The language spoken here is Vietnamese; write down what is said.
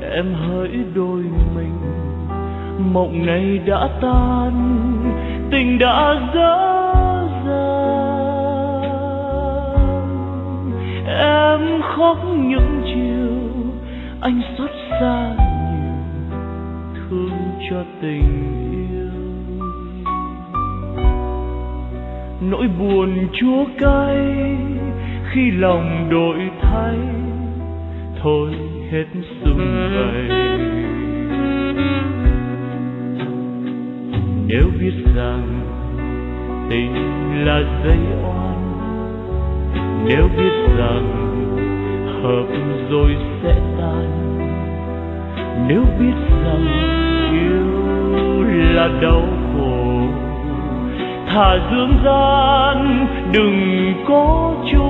em hỡi đôi mình, mộng này đã tan, tình đã dở dang. Em khóc những chiều anh xót xa nhiều, thương cho tình yêu. Nỗi buồn chua cay khi lòng đổi thay, thôi hết sum vầy. Nếu biết rằng tình là dây oan, nếu biết rằng hợp rồi sẽ tan, nếu biết rằng yêu là đau khổ, thà dương gian đừng có chỗ.